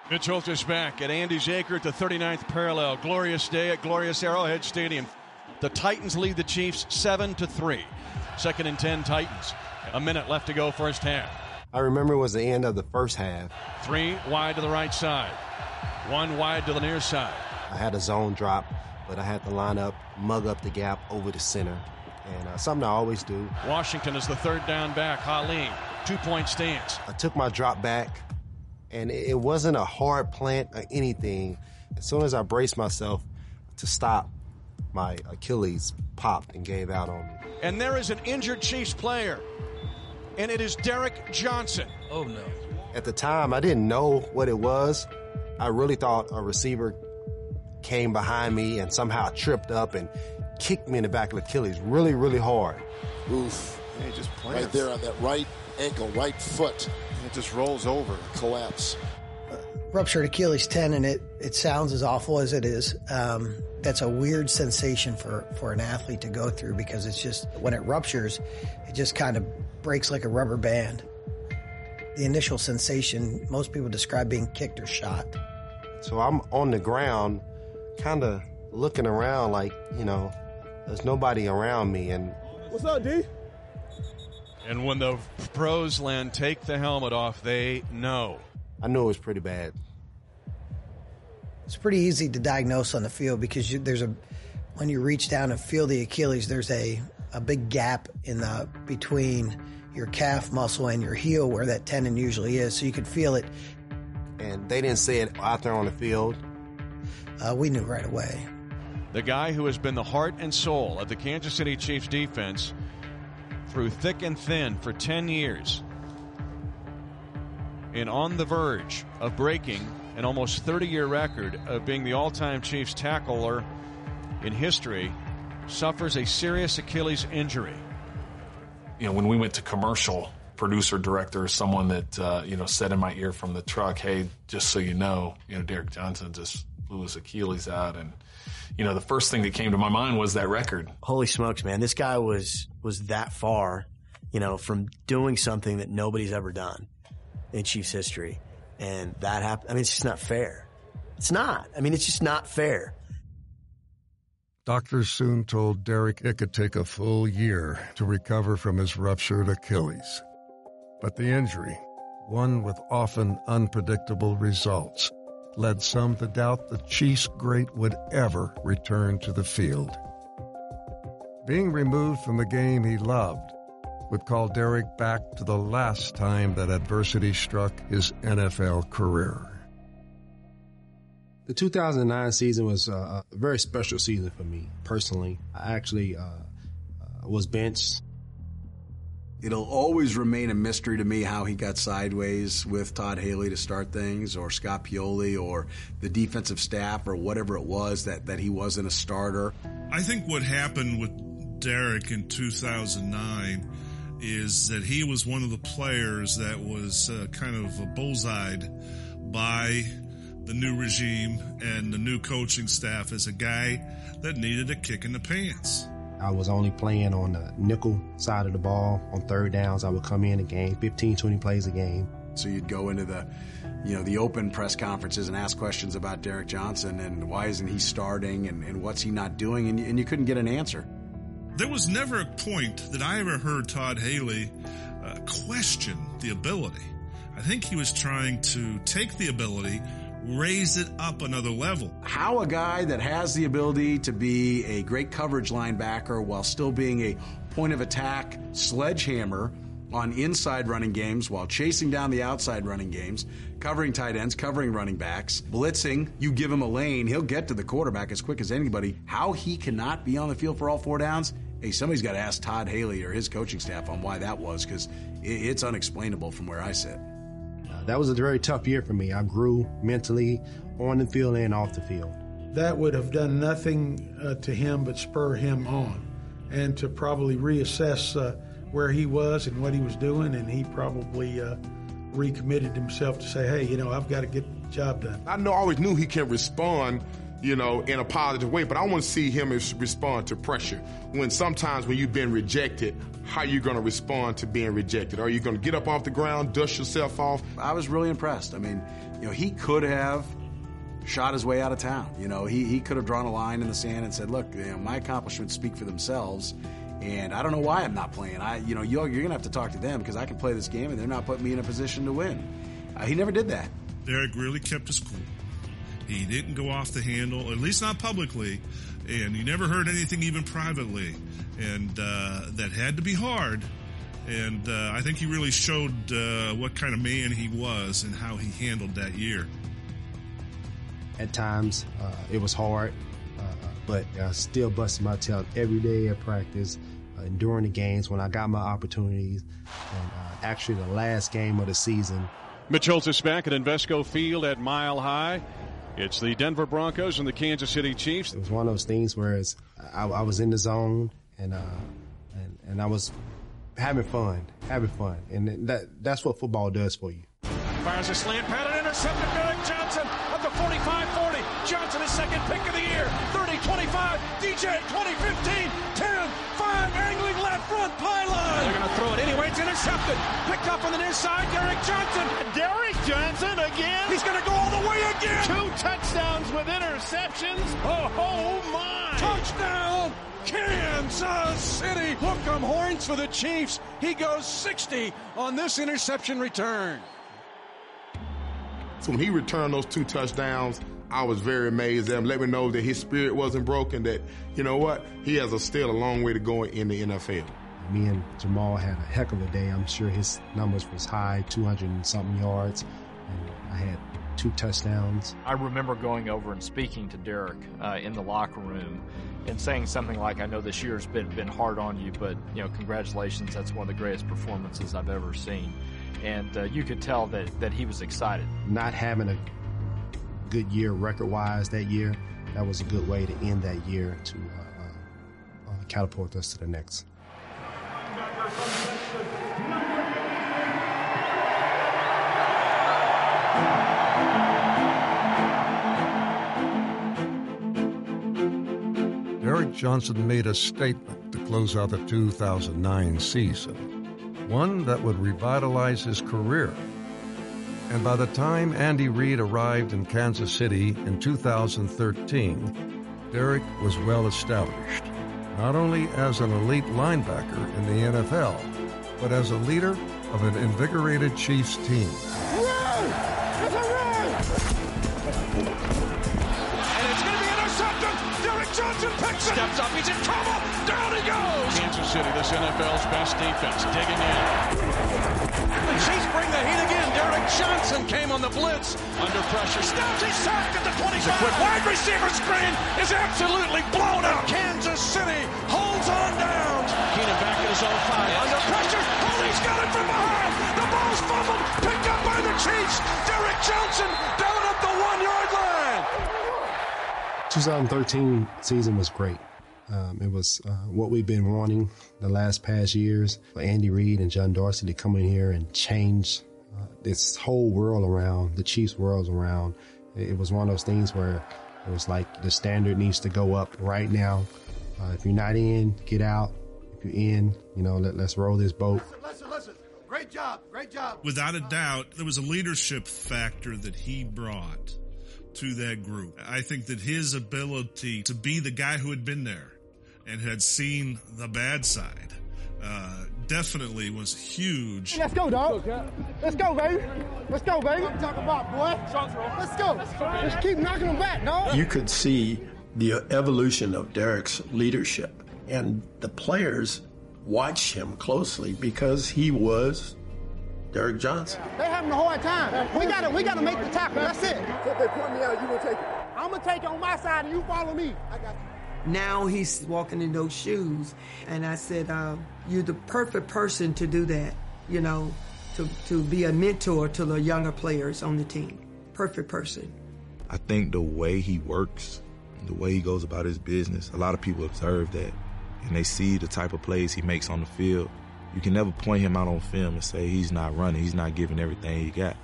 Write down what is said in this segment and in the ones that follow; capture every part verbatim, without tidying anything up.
Mitch Holthus back at Andy's Acre at the thirty-ninth parallel. Glorious day at glorious Arrowhead Stadium. The Titans lead the Chiefs seven to three. Second and ten Titans. A minute left to go first half. I remember it was the end of the first half. Three wide to the right side. One wide to the near side. I had a zone drop, but I had to line up, mug up the gap over the center. And uh, something I always do. Washington is the third down back. Halim, two-point stance. I took my drop back, and it wasn't a hard plant or anything. As soon as I braced myself to stop, my Achilles popped and gave out on me. And there is an injured Chiefs player, and it is Derek Johnson. Oh, no. At the time, I didn't know what it was. I really thought a receiver came behind me and somehow tripped up and kicked me in the back of the Achilles really, really hard. Oof. Yeah, he just plants. Right there on that right ankle, right foot. It just rolls over. Collapse. Uh, ruptured Achilles tendon, it, it sounds as awful as it is. Um, that's a weird sensation for, for an athlete to go through because it's just, when it ruptures, it just kind of breaks like a rubber band. The initial sensation, most people describe being kicked or shot. So I'm on the ground, kind of looking around like, you know, there's nobody around me. And what's up, D? And when the pros, Len, take the helmet off, they know. I knew it was pretty bad. It's pretty easy to diagnose on the field because you, there's a, when you reach down and feel the Achilles, there's a, a big gap in the between your calf muscle and your heel where that tendon usually is, so you could feel it. And they didn't say it out there on the field. Uh, we knew right away. The guy who has been the heart and soul of the Kansas City Chiefs defense through thick and thin for ten years and on the verge of breaking an almost thirty-year record of being the all-time Chiefs tackler in history, suffers a serious Achilles injury. You know, when we went to commercial, producer, director, someone that, uh, you know, said in my ear from the truck, hey, just so you know, you know, Derek Johnson just blew his Achilles out. And, you know, the first thing that came to my mind was that record. Holy smokes, man. This guy was, was that far, you know, from doing something that nobody's ever done in Chiefs history. And that happened. I mean, it's just not fair. It's not. I mean, it's just not fair. Doctors soon told Derek it could take a full year to recover from his ruptured Achilles. But the injury, one with often unpredictable results, led some to doubt the Chiefs' great would ever return to the field. Being removed from the game he loved would call Derek back to the last time that adversity struck his N F L career. The two thousand nine season was a very special season for me, personally. I actually uh, uh, was benched. It'll always remain a mystery to me how he got sideways with Todd Haley to start things, or Scott Pioli, or the defensive staff, or whatever it was, that, that he wasn't a starter. I think what happened with Derek in two thousand nine is that he was one of the players that was uh, kind of bullseyed by the new regime and the new coaching staff as a guy that needed a kick in the pants. I was only playing on the nickel side of the ball. On third downs, I would come in a game, fifteen, twenty plays a game. So you'd go into the, you know, the open press conferences and ask questions about Derek Johnson and why isn't he starting and, and what's he not doing, and, and you couldn't get an answer. There was never a point that I ever heard Todd Haley uh, question the ability. I think he was trying to take the ability, raise it up another level. How a guy that has the ability to be a great coverage linebacker while still being a point of attack sledgehammer on inside running games while chasing down the outside running games, covering tight ends, covering running backs, blitzing, you give him a lane, he'll get to the quarterback as quick as anybody. How he cannot be on the field for all four downs? Hey, somebody's got to ask Todd Haley or his coaching staff on why that was, because it's unexplainable from where I sit. That was a very tough year for me. I grew mentally on the field and off the field. That would have done nothing uh, to him but spur him on and to probably reassess uh, where he was and what he was doing, and he probably uh, recommitted himself to say, hey, you know, I've got to get the job done. I know, I always knew he can respond you know, in a positive way. But I want to see him respond to pressure. When sometimes when you've been rejected, how are you going to respond to being rejected? Are you going to get up off the ground, dust yourself off? I was really impressed. I mean, you know, he could have shot his way out of town. You know, he, he could have drawn a line in the sand and said, look, you know, my accomplishments speak for themselves. And I don't know why I'm not playing. I, you know, you're, you're going to have to talk to them because I can play this game and they're not putting me in a position to win. Uh, he never did that. Derek really kept his cool. He didn't go off the handle, at least not publicly, and you never heard anything even privately. And uh, that had to be hard. And uh, I think he really showed uh, what kind of man he was and how he handled that year. At times, uh, it was hard, uh, but I still busted my tail every day at practice, uh, and during the games when I got my opportunities. And uh, actually, the last game of the season. Mitch Holtz is back at Invesco Field at Mile High. It's the Denver Broncos and the Kansas City Chiefs. It was one of those things where it's, I, I was in the zone and, uh, and and I was having fun, having fun, and that that's what football does for you. Fires a slant pattern, intercepted. Derek Johnson at the forty-five forty. Johnson is second pick of the year. thirty twenty-five. D J twenty fifteen. ten five. Angling left front pylon. They're going to throw it anyway. It's intercepted. Picked up on the near side. Derek Johnson. Derek Johnson again. He's going to go all the way again. Two touchdowns with interceptions. Oh, oh my. Touchdown. Kansas City. Hook 'em horns for the Chiefs. He goes sixty on this interception return. So when he returned those two touchdowns, I was very amazed at him. Let me know that his spirit wasn't broken, that, you know what, he has a still a long way to go in the N F L. Me and Jamal had a heck of a day. I'm sure his numbers was high, two hundred and something yards, and I had two touchdowns. I remember going over and speaking to Derek uh, in the locker room and saying something like, I know this year's been, been hard on you, but, you know, congratulations, that's one of the greatest performances I've ever seen. And uh, you could tell that, that he was excited. Not having a good year record-wise that year, that was a good way to end that year to uh, uh, catapult us to the next. Derek Johnson made a statement to close out the two thousand nine season, one that would revitalize his career. And by the time Andy Reid arrived in Kansas City in two thousand thirteen, Derek was well established, not only as an elite linebacker in the N F L, but as a leader of an invigorated Chiefs team. Run! It's a run! And it's going to be intercepted! Derek Johnson picks it! Steps up, he's in trouble! Down he goes! Kansas City, this N F L's best defense, digging in. The Chiefs bring the heat again. Derek Johnson came on the blitz. Under pressure. Snaps, he's sacked at the twenty-five. A quick wide receiver screen is absolutely blown out. Kansas City holds on down. Keenan back at his own five. Under pressure. Oh, he's got it from behind. The ball's fumbled. Picked up by the Chiefs. Derek Johnson down at the one-yard line. twenty thirteen season was great. Um, it was uh, what we've been wanting the last past years. For Andy Reid and John Dorsey to come in here and change uh, this whole world around, the Chiefs' world around. It, it was one of those things where it was like the standard needs to go up right now. Uh, if you're not in, get out. If you're in, you know, let, let's roll this boat. Listen, listen. Great job. Great job. Without a doubt, there was a leadership factor that he brought to that group. I think that his ability to be the guy who had been there and had seen the bad side, uh, definitely was huge. Let's go, dog. Let's go, baby. Let's go, baby. I'm talking about, boy. Let's go. Let's keep knocking them back, dog. You could see the evolution of Derek's leadership, and the players watched him closely because he was Derek Johnson. They having a hard time. We gotta, we gotta make the tackle. That's it. So if they point me out, you gonna take it. I'm gonna take it on my side, and you follow me. I got you. Now he's walking in those shoes. And I said, uh, you're the perfect person to do that, you know, to, to be a mentor to the younger players on the team. Perfect person. I think the way he works, the way he goes about his business, a lot of people observe that, and they see the type of plays he makes on the field. You can never point him out on film and say he's not running, he's not giving everything he got.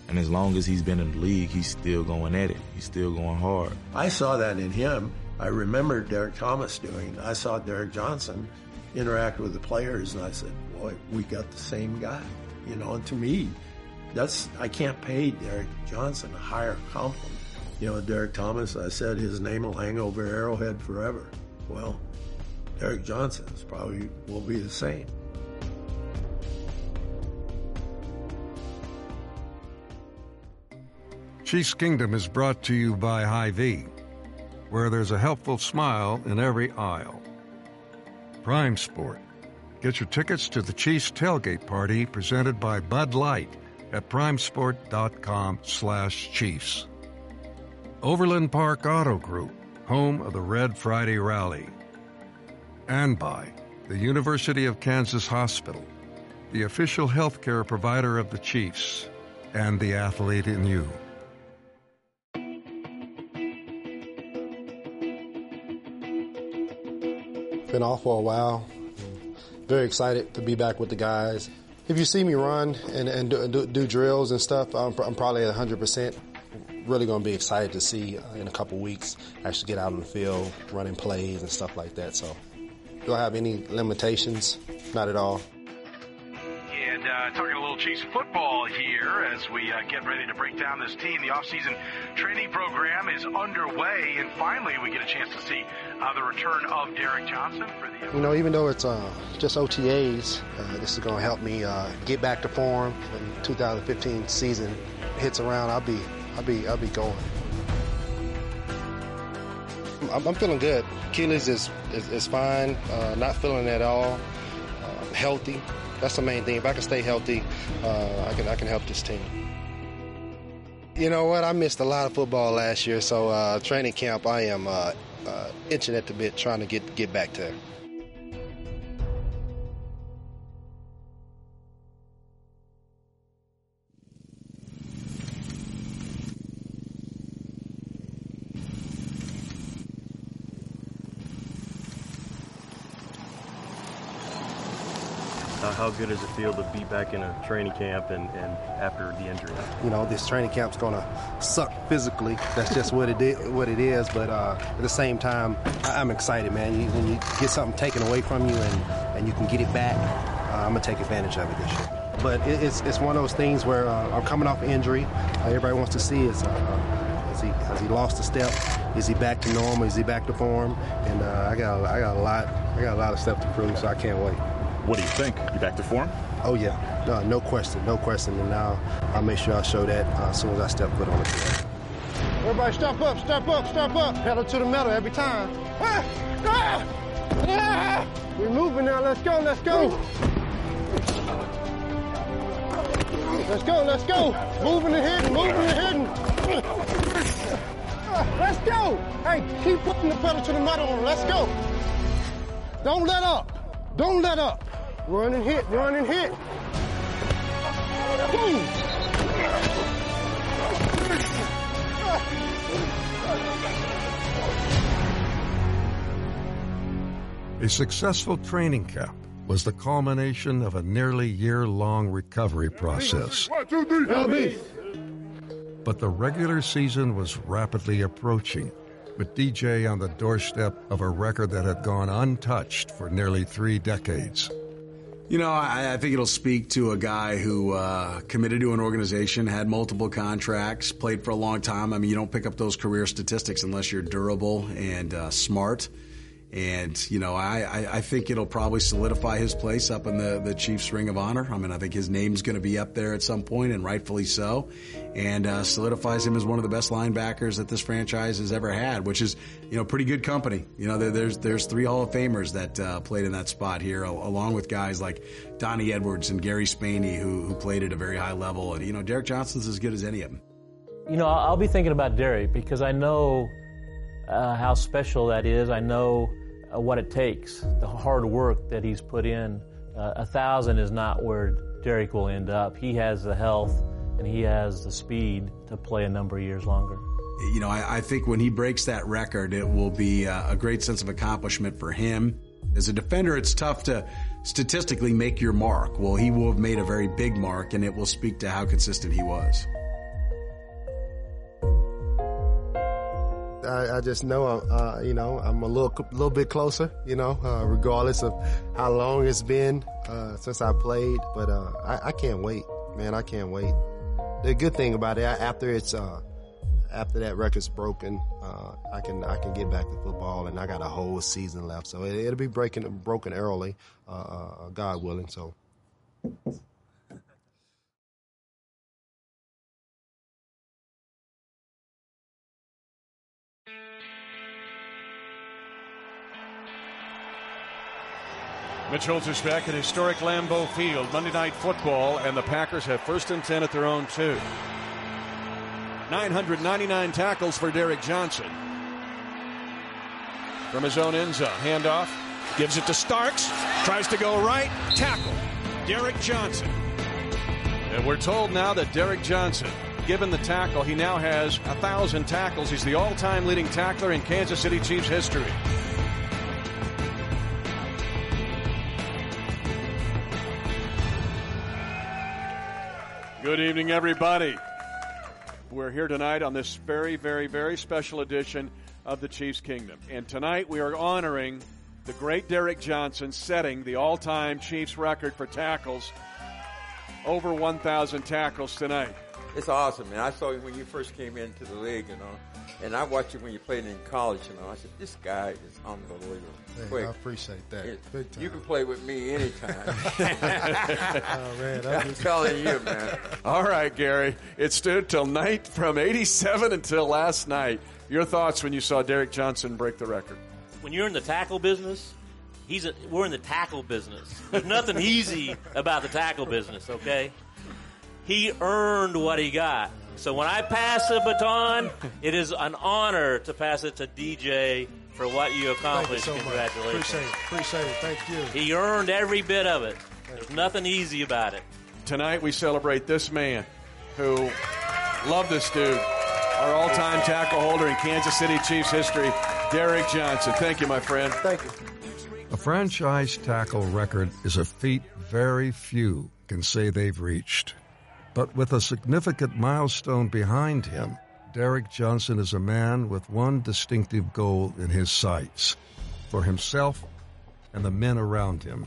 And as long as he's been in the league, he's still going at it. He's still going hard. I saw that in him. I remember Derek Thomas doing it. I saw Derek Johnson interact with the players, and I said, boy, we got the same guy. You know, and to me, that's, I can't pay Derek Johnson a higher compliment. You know, Derek Thomas, I said his name will hang over Arrowhead forever. Well, Derek Johnson is probably will be the same. Chiefs Kingdom is brought to you by Hy-Vee, where there's a helpful smile in every aisle. Prime Sport. Get your tickets to the Chiefs tailgate party presented by Bud Light at primesport.com slash Chiefs. Overland Park Auto Group, home of the Red Friday Rally. And by the University of Kansas Hospital, the official healthcare provider of the Chiefs, and the athlete in you. Been off for a while. Very excited to be back with the guys. If you see me run and, and do, do, do drills and stuff, I'm, I'm probably at one hundred percent. Really going to be excited to see uh, in a couple weeks actually get out on the field, running plays and stuff like that. So, do I have any limitations? Not at all. And uh, talking a little Chiefs football here as we uh, get ready to break down this team. The offseason training program is underway, and finally we get a chance to see uh, the return of Derek Johnson for the. You know, even though it's uh, just O T As, uh, this is going to help me uh, get back to form. When the two thousand fifteen season hits around, I'll be, I'll be, I'll be going. I'm, I'm feeling good. Achilles is is, is fine. Uh, not feeling it at all. Uh, healthy. That's the main thing. If I can stay healthy, uh, I can I can help this team. You know what? I missed a lot of football last year, so uh, training camp, I am uh, uh, itching at the bit, trying to get get back to. Uh, how good does it feel to be back in a training camp and, and after the injury? You know, this training camp's gonna suck physically. That's just what it is, what it is. But uh, at the same time, I, I'm excited, man. You, when you get something taken away from you and, and you can get it back, uh, I'm gonna take advantage of it this year. But it, it's it's one of those things where uh, I'm coming off an injury. Uh, everybody wants to see is uh, has he has he lost a step? Is he back to normal? Is he back to form? And uh, I got I got a lot I got a lot of stuff to prove, so I can't wait. What do you think? You back to form? Oh, yeah. No, no question. No question. And now I'll make sure I show that uh, as soon as I step foot on the field. Everybody step up, step up, step up. Pedal to the metal every time. Ah! Ah! Ah! We're moving now. Let's go, let's go. Let's go, let's go. Moving and hitting, moving and hitting. Let's go. Hey, keep putting the pedal to the metal on. Let's go. Don't let up. Don't let up. Run and hit, run and hit. Boom. A successful training camp was the culmination of a nearly year-long recovery process. One, two, three, L B. But the regular season was rapidly approaching, with D J on the doorstep of a record that had gone untouched for nearly three decades. You know, I, I think it'll speak to a guy who uh, committed to an organization, had multiple contracts, played for a long time. I mean, you don't pick up those career statistics unless you're durable and uh, smart. And, you know, I, I, I think it'll probably solidify his place up in the, the Chiefs Ring of Honor. I mean, I think his name's going to be up there at some point, and rightfully so, and uh, solidifies him as one of the best linebackers that this franchise has ever had, which is, you know, pretty good company. You know, there, there's there's three Hall of Famers that uh, played in that spot here, along with guys like Donnie Edwards and Gary Spaney, who, who played at a very high level. And, you know, Derek Johnson's as good as any of them. You know, I'll be thinking about Derek because I know uh, how special that is. I know Uh, what it takes, the hard work that he's put in. Uh, a thousand is not where Derek will end up. He has the health and he has the speed to play a number of years longer. You know, I, I think when he breaks that record, it will be uh, a great sense of accomplishment for him. As a defender, it's tough to statistically make your mark. Well, he will have made a very big mark, and it will speak to how consistent he was. I, I just know, uh, you know, I'm a little, little bit closer, you know, uh, regardless of how long it's been uh, since I played. But uh, I, I can't wait, man. I can't wait. The good thing about it, after it's uh, after that record's broken, uh, I can I can get back to football, and I got a whole season left. So it, it'll be breaking broken early, uh, uh, God willing. So. Mitch Holzer's at historic Lambeau Field, Monday Night Football, and the Packers have first and ten at their own two. nine hundred ninety-nine tackles for Derek Johnson. From his own end zone, handoff, gives it to Starks, tries to go right, tackle, Derek Johnson. And we're told now that Derek Johnson, given the tackle, he now has one thousand tackles. He's the all-time leading tackler in Kansas City Chiefs history. Good evening, everybody. We're here tonight on this very, very, very special edition of the Chiefs Kingdom. And tonight we are honoring the great Derek Johnson, setting the all-time Chiefs record for tackles. Over one thousand tackles tonight. It's awesome, man. I saw you when you first came into the league, you know, and I watched you when you played in college, you know. I said, this guy is unbelievable. Hey, Quick. I appreciate that. It, Big time. You can play with me anytime. Oh, man. I'm Just... telling you, man. All right, Gary. It stood till night from eighty-seven until last night. Your thoughts when you saw Derek Johnson break the record? When you're in the tackle business, he's a, we're in the tackle business. There's nothing easy about the tackle business, okay? He earned what he got. So when I pass the baton, it is an honor to pass it to D J for what you accomplished. Thank you so Congratulations. much. Appreciate it. Appreciate it. Thank you. He earned every bit of it. There's nothing easy about it. Tonight we celebrate this man who, love this dude, our all-time tackle holder in Kansas City Chiefs history, Derek Johnson. Thank you, my friend. Thank you. A franchise tackle record is a feat very few can say they've reached. But with a significant milestone behind him, Derek Johnson is a man with one distinctive goal in his sights, for himself and the men around him.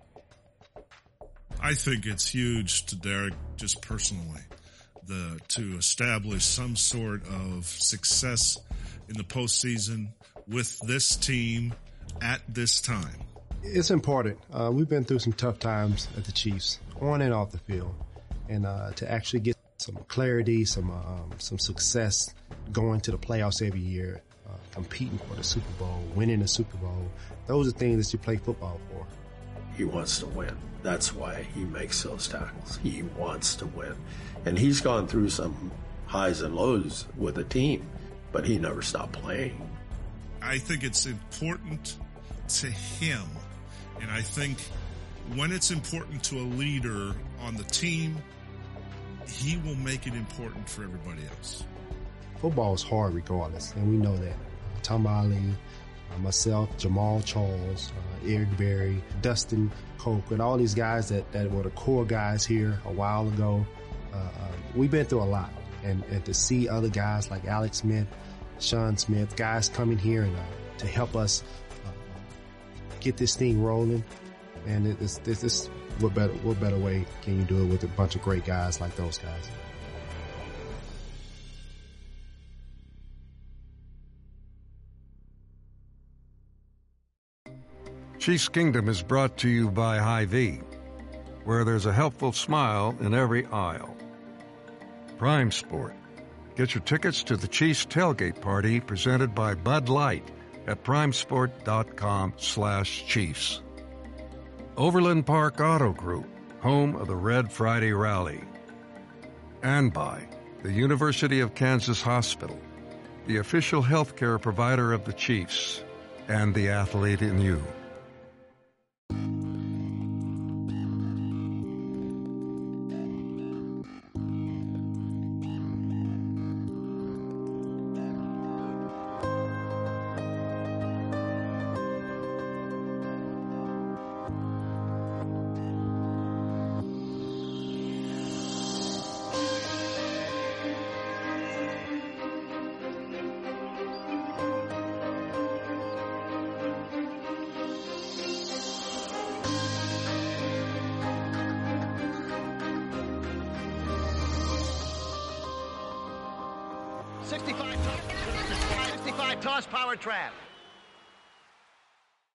I think it's huge to Derek just personally, the to establish some sort of success in the postseason with this team at this time. It's important. Uh, we've been through some tough times at the Chiefs, on and off the field. And uh, to actually get some clarity, some um, some success going to the playoffs every year, uh, competing for the Super Bowl, winning the Super Bowl, those are things that you play football for. He wants to win. That's why he makes those tackles. He wants to win. And he's gone through some highs and lows with the team, but he never stopped playing. I think it's important to him. And I think when it's important to a leader on the team, he will make it important for everybody else. Football is hard regardless, and we know that. Tom Ali, uh, myself, Jamal Charles, uh, Eric Berry, Dustin Colquitt, all these guys that, that were the core guys here a while ago. Uh, uh, we've been through a lot. And, and to see other guys like Alex Smith, Sean Smith, guys coming here and uh, to help us uh, get this thing rolling, and it, it's, it's, it's what better what better way can you do it with a bunch of great guys like those guys? Chiefs Kingdom is brought to you by Hy-Vee, where there's a helpful smile in every aisle. Prime Sport. Get your tickets to the Chiefs tailgate party presented by Bud Light at primesport.com slash Chiefs. Overland Park Auto Group, home of the Red Friday Rally. And by the University of Kansas Hospital, the official healthcare provider of the Chiefs, and the athlete in you. sixty-five, sixty-five toss power trap.